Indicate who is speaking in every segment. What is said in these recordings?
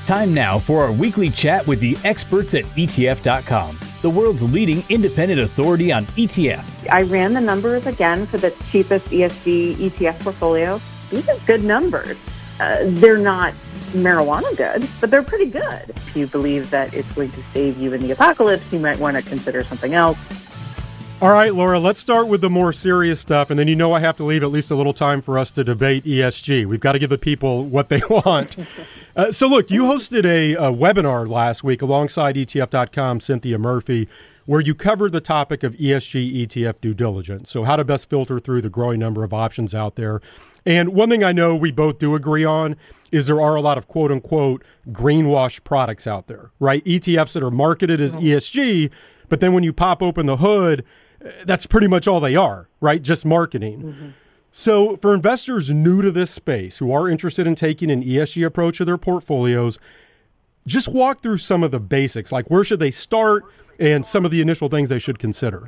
Speaker 1: Time now for our weekly chat with the experts at ETF.com, the world's leading independent authority on ETFs.
Speaker 2: I ran the numbers again for the cheapest ESG ETF portfolio. These are good numbers. They're not marijuana good, but they're pretty good. If you believe that it's going to save you in the apocalypse, you might want to consider something else.
Speaker 3: All right, Laura, let's start with the more serious stuff, and then I have to leave at least a little time for us to debate ESG. We've got to give the people what they want. So look, you hosted a webinar last week alongside ETF.com, Cynthia Murphy, where you covered the topic of ESG ETF due diligence. So how to best filter through the growing number of options out there. And one thing I know we both do agree on is there are a lot of quote unquote greenwash products out there, right? ETFs that are marketed as ESG, but then when you pop open the hood, that's pretty much all they are, right? Just marketing. Mm-hmm. So for investors new to this space who are interested in taking an ESG approach to their portfolios, just walk through some of the basics, like where should they start and some of the initial things they should consider.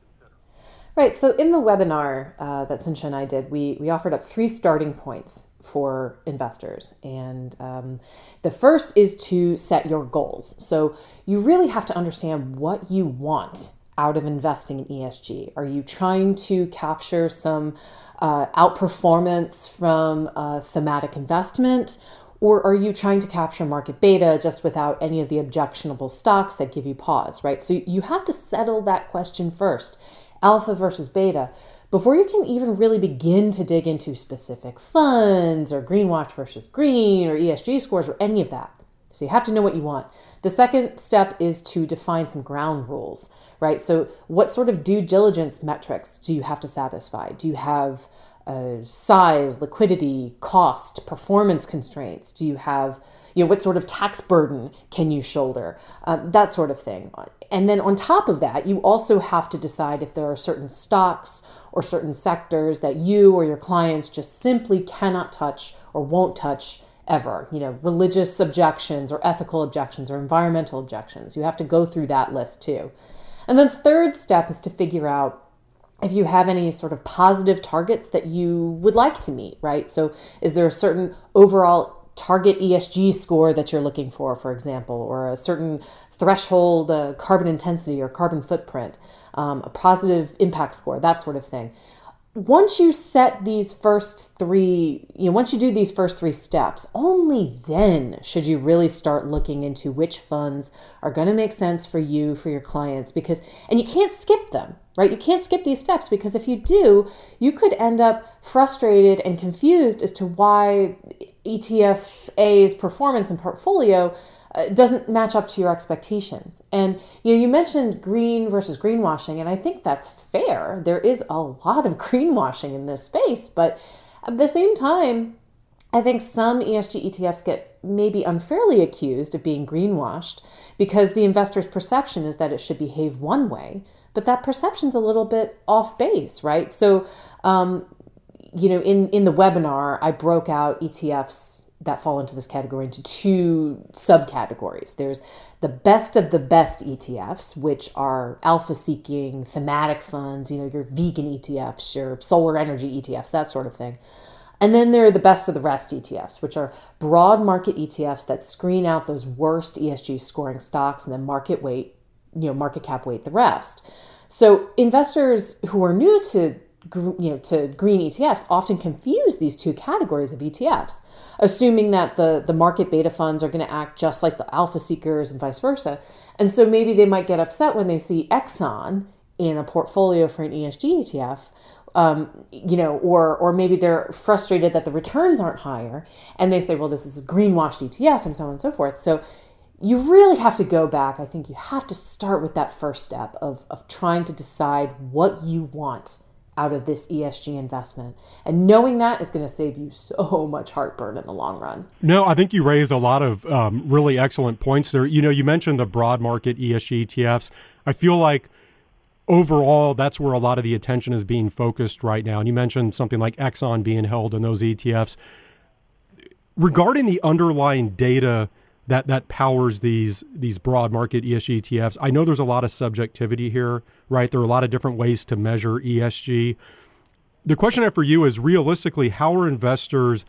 Speaker 4: Right. So in the webinar that Cynthia and I did, we offered up 3 starting points for investors. And the first is to set your goals. So you really have to understand what you want out of investing in ESG. Are you trying to capture some outperformance from a thematic investment? Or are you trying to capture market beta just without any of the objectionable stocks that give you pause, right? So you have to settle that question first, alpha versus beta, before you can even really begin to dig into specific funds or greenwash versus green or ESG scores or any of that. So you have to know what you want. The second step is to define some ground rules, right? So what sort of due diligence metrics do you have to satisfy? Do you have size, liquidity, cost, performance constraints? Do you have, what sort of tax burden can you shoulder? That sort of thing. And then on top of that, you also have to decide if there are certain stocks or certain sectors that you or your clients just simply cannot touch or won't touch ever. Religious objections or ethical objections or environmental objections. You have to go through that list too. And then the third step is to figure out if you have any sort of positive targets that you would like to meet, right? So is there a certain overall target ESG score that you're looking for example, or a certain threshold carbon intensity or carbon footprint, a positive impact score, that sort of thing. Once you set these first 3, once you do these first 3 steps, only then should you really start looking into which funds are going to make sense for you, for your clients, and you can't skip them, right? You can't skip these steps because if you do, you could end up frustrated and confused as to why ETF A's performance and portfolio doesn't match up to your expectations. And you mentioned green versus greenwashing, and I think that's fair. There is a lot of greenwashing in this space, but at the same time, I think some ESG ETFs get maybe unfairly accused of being greenwashed because the investor's perception is that it should behave one way, but that perception's a little bit off base, right? So, in the webinar, I broke out ETFs that fall into this category into 2 subcategories. There's the best of the best ETFs, which are alpha-seeking thematic funds, your vegan ETFs, your solar energy ETFs, that sort of thing. And then there are the best of the rest ETFs, which are broad market ETFs that screen out those worst ESG scoring stocks and then market cap weight the rest. So investors who are new to green ETFs often confuse these 2 categories of ETFs, assuming that the market beta funds are going to act just like the alpha seekers and vice versa. And so maybe they might get upset when they see Exxon in a portfolio for an ESG ETF, or maybe they're frustrated that the returns aren't higher and they say, well, this is a greenwashed ETF and so on and so forth. So you really have to go back. I think you have to start with that first step of trying to decide what you want out of this ESG investment. And knowing that is going to save you so much heartburn in the long run.
Speaker 3: No, I think you raised a lot of really excellent points there. You mentioned the broad market ESG ETFs. I feel like overall, that's where a lot of the attention is being focused right now. And you mentioned something like Exxon being held in those ETFs. Regarding the underlying data that powers these broad market ESG ETFs, I know there's a lot of subjectivity here, right? There are a lot of different ways to measure ESG. The question I have for you is, realistically, how are investors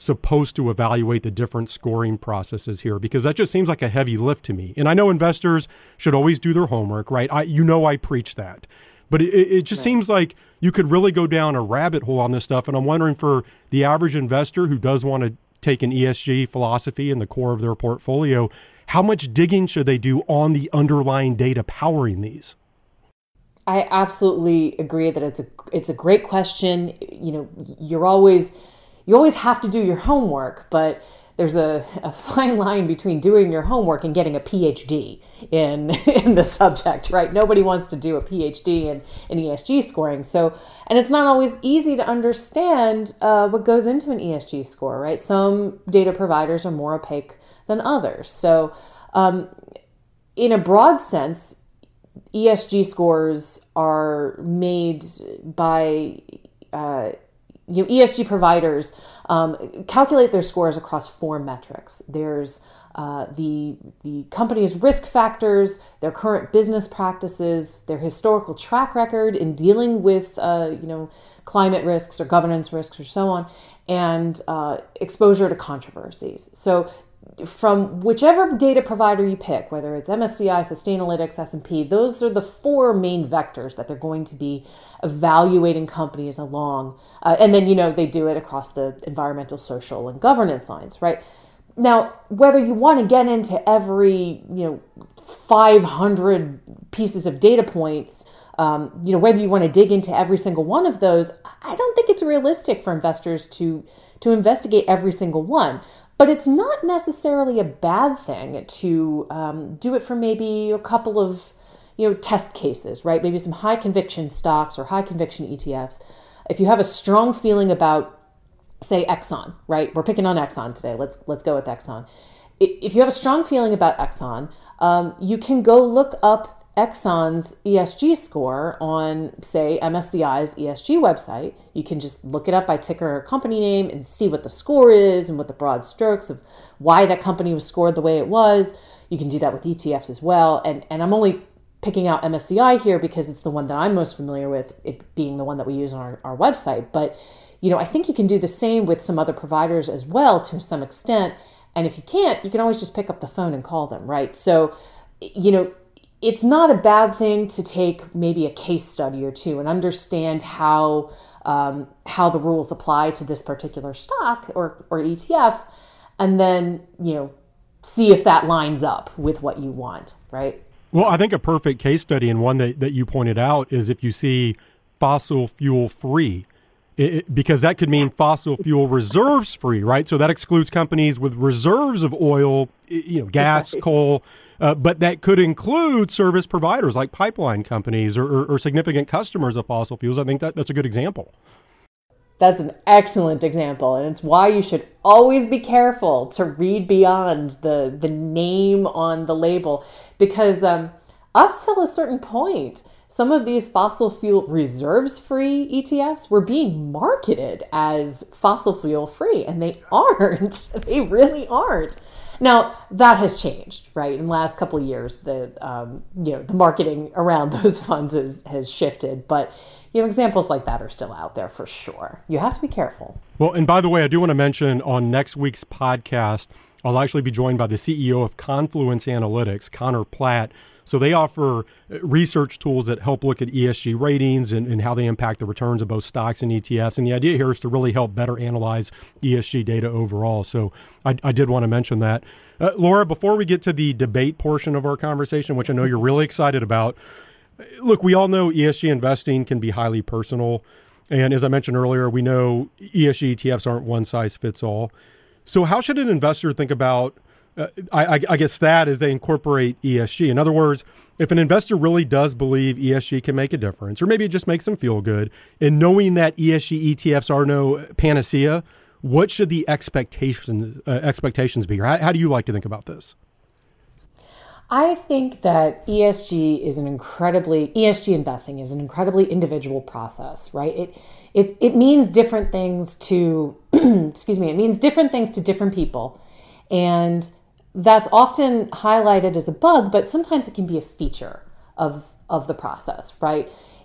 Speaker 3: supposed to evaluate the different scoring processes here? Because that just seems like a heavy lift to me. And I know investors should always do their homework, right? I preach that. But it just seems like you could really go down a rabbit hole on this stuff. And I'm wondering, for the average investor who does want to take an ESG philosophy in the core of their portfolio, how much digging should they do on the underlying data powering these?
Speaker 4: I absolutely agree that it's a great question. You know, you always have to do your homework, but there's a fine line between doing your homework and getting a PhD in the subject, right? Nobody wants to do a PhD in ESG scoring. So, and it's not always easy to understand what goes into an ESG score, right? Some data providers are more opaque than others. So, in a broad sense, ESG scores are made by ESG providers calculate their scores across 4 metrics. There's the company's risk factors, their current business practices, their historical track record in dealing with climate risks or governance risks or so on, and exposure to controversies. So from whichever data provider you pick, whether it's MSCI, Sustainalytics, S&P, those are the 4 main vectors that they're going to be evaluating companies along. And then, they do it across the environmental, social, and governance lines, right? Now, whether you want to get into every, 500 pieces of data points, whether you want to dig into every single one of those, I don't think it's realistic for investors to investigate every single one. But it's not necessarily a bad thing to do it for maybe a couple of, test cases, right? Maybe some high conviction stocks or high conviction ETFs. If you have a strong feeling about, say, Exxon, right? We're picking on Exxon today. Let's go with Exxon. If you have a strong feeling about Exxon, you can go look up Exxon's ESG score on, say, MSCI's ESG website. You can just look it up by ticker or company name and see what the score is and what the broad strokes of why that company was scored the way it was. You can do that with ETFs as well. And I'm only picking out MSCI here because it's the one that I'm most familiar with, it being the one that we use on our website. But, I think you can do the same with some other providers as well to some extent. And if you can't, you can always just pick up the phone and call them, right? So, it's not a bad thing to take maybe a case study or two and understand how the rules apply to this particular stock or ETF, and then, see if that lines up with what you want, right?
Speaker 3: Well, I think a perfect case study, and one that you pointed out, is if you see fossil fuel free, because that could mean fossil fuel reserves free, right? So that excludes companies with reserves of oil, gas, coal, but that could include service providers like pipeline companies or significant customers of fossil fuels. I think that's a good example.
Speaker 4: That's an excellent example, and it's why you should always be careful to read beyond the name on the label, because up till a certain point, some of these fossil fuel reserves-free ETFs were being marketed as fossil fuel-free, and they aren't. They really aren't. Now, that has changed, right? In the last couple of years, the marketing around those funds has shifted, but examples like that are still out there for sure. You have to be careful.
Speaker 3: Well, and by the way, I do want to mention on next week's podcast, I'll actually be joined by the CEO of Confluence Analytics, Connor Platt. So they offer research tools that help look at ESG ratings and how they impact the returns of both stocks and ETFs. And the idea here is to really help better analyze ESG data overall. So I did want to mention that. Laura, before we get to the debate portion of our conversation, which I know you're really excited about, look, we all know ESG investing can be highly personal. And as I mentioned earlier, we know ESG ETFs aren't one size fits all. So how should an investor think about I guess that as they incorporate ESG. In other words, if an investor really does believe ESG can make a difference, or maybe it just makes them feel good, and knowing that ESG ETFs are no panacea, what should the expectations be? Or how do you like to think about this?
Speaker 4: I think that ESG investing is an incredibly individual process, right? It means different things to, it means different things to different people. And that's often highlighted as a bug, but sometimes it can be a feature of the process, right?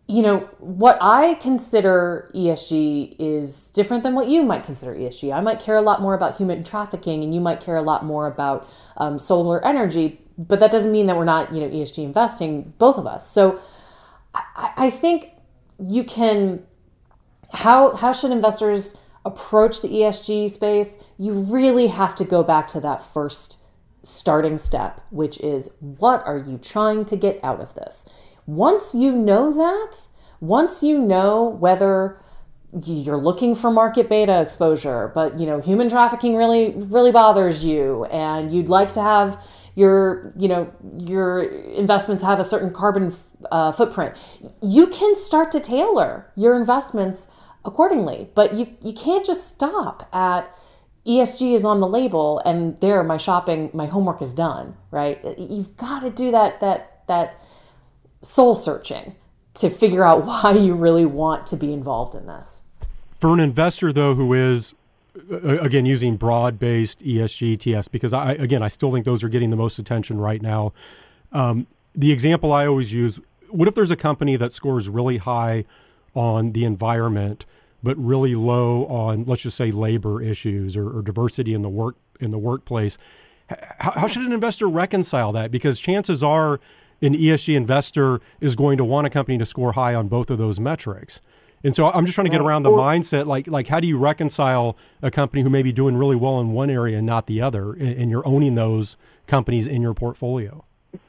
Speaker 4: What I consider ESG is different than what you might consider ESG. I might care a lot more about human trafficking, and you might care a lot more about solar energy, but that doesn't mean that we're not, ESG investing, both of us. So I think you can, how should investors approach the ESG space? You really have to go back to that first starting step, which is, what are you trying to get out of this? Once you know that, once you know whether you're looking for market beta exposure, but human trafficking really, really bothers you, and you'd like to have your investments have a certain carbon footprint, you can start to tailor your investments accordingly. But you can't just stop at ESG is on the label and there my homework is done, right? You've got to do that soul searching to figure out why you really want to be involved in this.
Speaker 3: For an investor, though, who is, again, using broad-based ESG ETFs, because I still think those are getting the most attention right now. The example I always use, what if there's a company that scores really high on the environment, but really low on, let's just say, labor issues or diversity in the workplace? How should an investor reconcile that? Because chances are an ESG investor is going to want a company to score high on both of those metrics. And so I'm just trying to get around the mindset, like how do you reconcile a company who may be doing really well in one area and not the other, and you're owning those companies in your portfolio?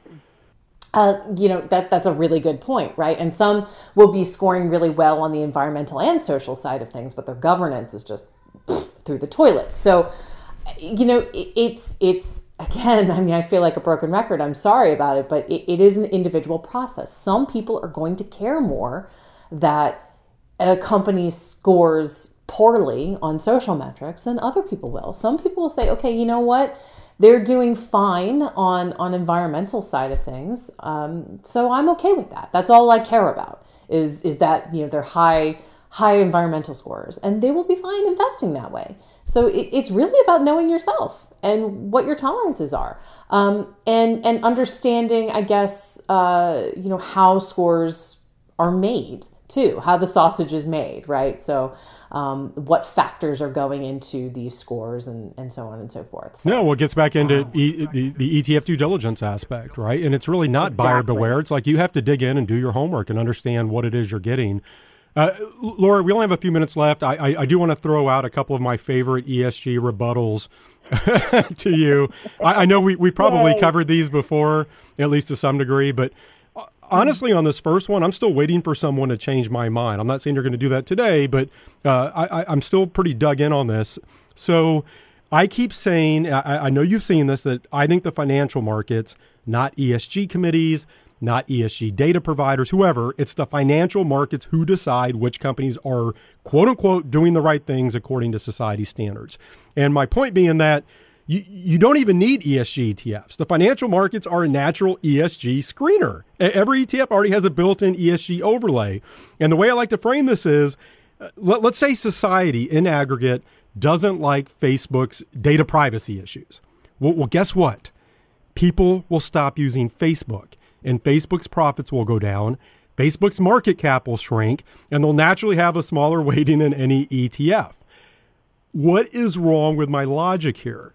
Speaker 4: That's a really good point, right? And some will be scoring really well on the environmental and social side of things, but their governance is just through the toilet. So, it's again, I feel like a broken record. I'm sorry about it, but it is an individual process. Some people are going to care more that a company scores poorly on social metrics than other people will. Some people will say, okay, you know what? They're doing fine on environmental side of things. So I'm okay with that. That's all I care about is that, they're high environmental scores, and they will be fine investing that way. So it's really about knowing yourself and what your tolerances are, and understanding, I guess, how scores are made too, how the sausage is made, right? So what factors are going into these scores and so on and so forth. So,
Speaker 3: no, well, it gets back into the ETF due diligence aspect, right? And it's really not buyer beware. It's like you have to dig in and do your homework and understand what it is you're getting. Laura, we only have a few minutes left. I do want to throw out a couple of my favorite ESG rebuttals to you. I know we probably covered these before, at least to some degree, but honestly, on this first one, I'm still waiting for someone to change my mind. I'm not saying you're going to do that today, but I'm still pretty dug in on this. So I keep saying, I know you've seen this, that I think the financial markets, not ESG committees, not ESG data providers, whoever, it's the financial markets who decide which companies are, quote unquote, doing the right things according to society standards. And my point being that you don't even need ESG ETFs. The financial markets are a natural ESG screener. Every ETF already has a built-in ESG overlay. And the way I like to frame this is, let's say society in aggregate doesn't like Facebook's data privacy issues. Well, guess what? People will stop using Facebook, and Facebook's profits will go down. Facebook's market cap will shrink, and they'll naturally have a smaller weighting in any ETF. What is wrong with my logic here?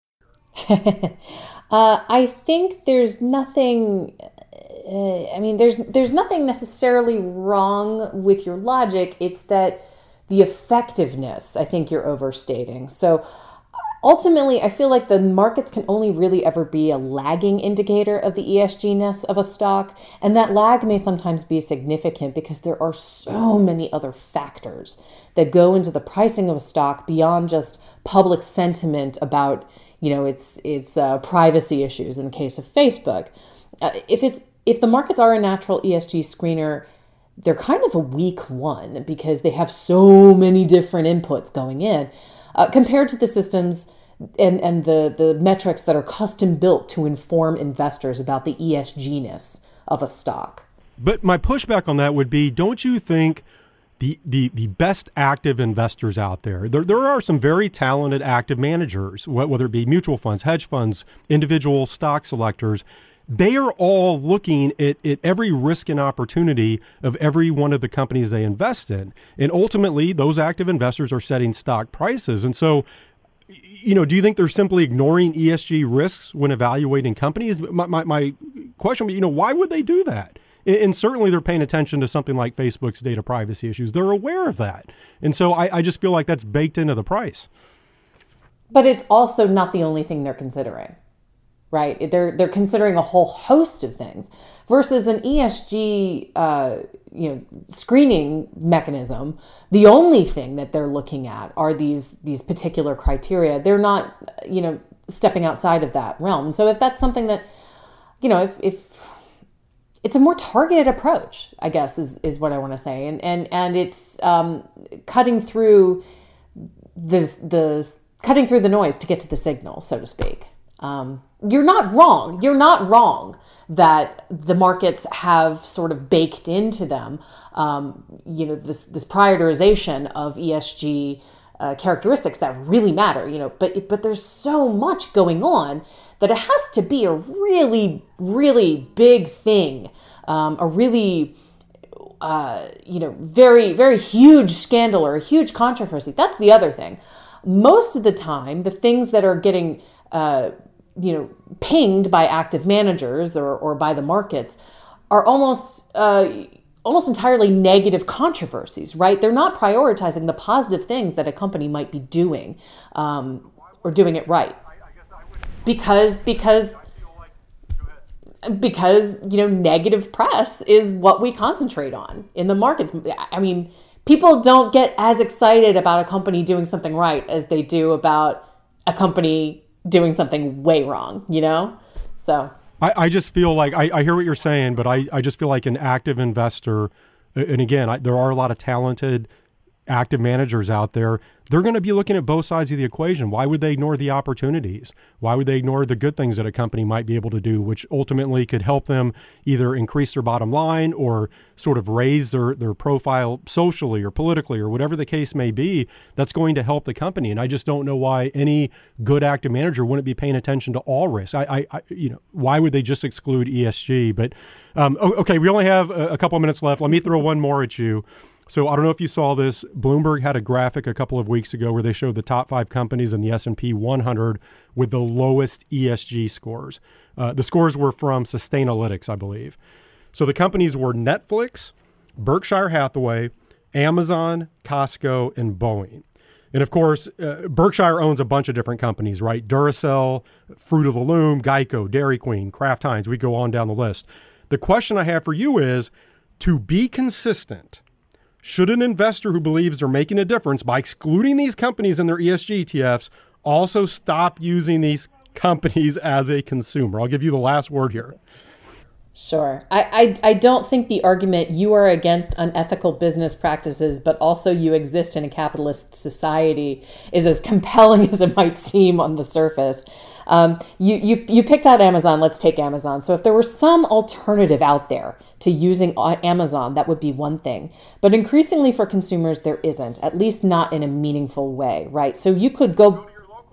Speaker 4: I think there's nothing. There's nothing necessarily wrong with your logic. It's that the effectiveness, I think you're overstating. So ultimately, I feel like the markets can only really ever be a lagging indicator of the ESG-ness of a stock. And that lag may sometimes be significant because there are so many other factors that go into the pricing of a stock beyond just public sentiment about its privacy issues in the case of Facebook. If the markets are a natural ESG screener, they're kind of a weak one because they have so many different inputs going in compared to the systems and the metrics that are custom built to inform investors about the ESG-ness of a stock.
Speaker 3: But my pushback on that would be, don't you think the best active investors out there are some very talented active managers, whether it be mutual funds, hedge funds, individual stock selectors. they are all looking at every risk and opportunity of every one of the companies they invest in. And ultimately, those active investors are setting stock prices. And so, do you think they're simply ignoring ESG risks when evaluating companies? My question would be, why would they do that? And certainly they're paying attention to something like Facebook's data privacy issues. They're aware of that. And so I just feel like that's baked into the price.
Speaker 4: But it's also not the only thing they're considering, right? They're considering a whole host of things versus an ESG screening mechanism. The only thing that they're looking at are these particular criteria. They're not, stepping outside of that realm. And so if that's something that, if it's a more targeted approach, I guess is what I want to say. And it's cutting through cutting through the noise to get to the signal, so to speak. You're not wrong. You're not wrong that the markets have sort of baked into them, this prioritization of ESG characteristics that really matter, but there's so much going on that it has to be a really, really big thing, a really, very, very huge scandal or a huge controversy. That's the other thing. Most of the time, the things that are getting, pinged by active managers or by the markets are almost entirely negative controversies, right? They're not prioritizing the positive things that a company might be doing or doing it right. Because negative press is what we concentrate on in the markets. I mean, people don't get as excited about a company doing something right as they do about a company doing something way wrong, So
Speaker 3: I just feel like I hear what you're saying, but I just feel like an active investor, and again, there are a lot of talented active managers out there. They're going to be looking at both sides of the equation. Why would they ignore the opportunities? Why would they ignore the good things that a company might be able to do, which ultimately could help them either increase their bottom line or sort of raise their profile socially or politically or whatever the case may be, that's going to help the company. And I just don't know why any good active manager wouldn't be paying attention to all risks. Why would they just exclude ESG? But okay, we only have a couple of minutes left. Let me throw one more at you. So I don't know if you saw this. Bloomberg had a graphic a couple of weeks ago where they showed the top 5 companies in the S&P 100 with the lowest ESG scores. The scores were from Sustainalytics, I believe. So the companies were Netflix, Berkshire Hathaway, Amazon, Costco, and Boeing. And of course, Berkshire owns a bunch of different companies, right? Duracell, Fruit of the Loom, Geico, Dairy Queen, Kraft Heinz. We go on down the list. The question I have for you is, to be consistent, should an investor who believes they're making a difference by excluding these companies in their ESG ETFs also stop using these companies as a consumer? I'll give you the last word here.
Speaker 4: Sure. I don't think the argument you are against unethical business practices, but also you exist in a capitalist society is as compelling as it might seem on the surface. You picked out Amazon. Let's take Amazon. So if there were some alternative out there to using Amazon, that would be one thing. But increasingly for consumers, there isn't, at least not in a meaningful way, right? So you could go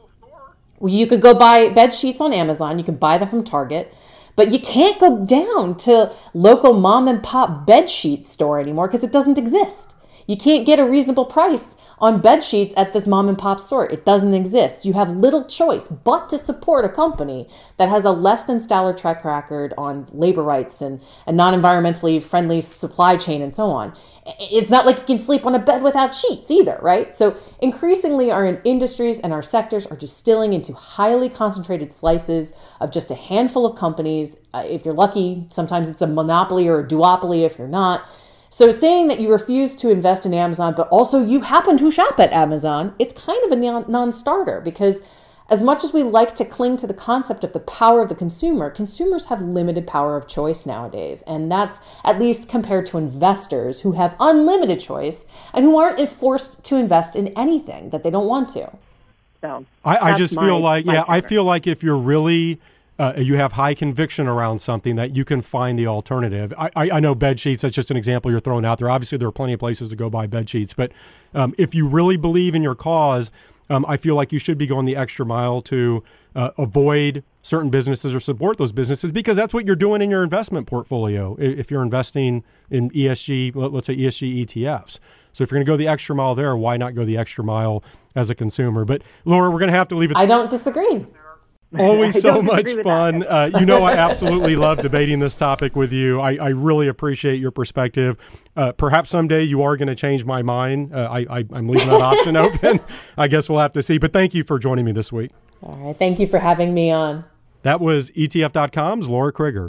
Speaker 4: buy bed sheets on Amazon. You can buy them from Target. But you can't go down to local mom and pop bed sheet store anymore because it doesn't exist. You can't get a reasonable price on bed sheets at this mom and pop store. It doesn't exist. You have little choice but to support a company that has a less than stellar track record on labor rights and non-environmentally friendly supply chain and so on. It's not like you can sleep on a bed without sheets either, right? So increasingly our industries and our sectors are distilling into highly concentrated slices of just a handful of companies. If you're lucky, sometimes it's a monopoly or a duopoly if you're not. So saying that you refuse to invest in Amazon, but also you happen to shop at Amazon, it's kind of a non-starter because as much as we like to cling to the concept of the power of the consumer, consumers have limited power of choice nowadays. And that's at least compared to investors who have unlimited choice and who aren't forced to invest in anything that they don't want to.
Speaker 2: So
Speaker 3: I just feel like, I feel like if you're really... you have high conviction around something that you can find the alternative. I know bed sheets, that's just an example you're throwing out there. Obviously, there are plenty of places to go buy bed sheets. But if you really believe in your cause, I feel like you should be going the extra mile to avoid certain businesses or support those businesses, because that's what you're doing in your investment portfolio if you're investing in ESG, let's say ESG ETFs. So if you're going to go the extra mile there, why not go the extra mile as a consumer? But Laura, we're going to have to leave it.
Speaker 4: I don't disagree.
Speaker 3: Always so much fun. I absolutely love debating this topic with you. I really appreciate your perspective. Perhaps someday you are going to change my mind. I'm leaving that option open. I guess we'll have to see. But thank you for joining me this week.
Speaker 4: All right. Thank you for having me on.
Speaker 3: That was ETF.com's Laura Krigger.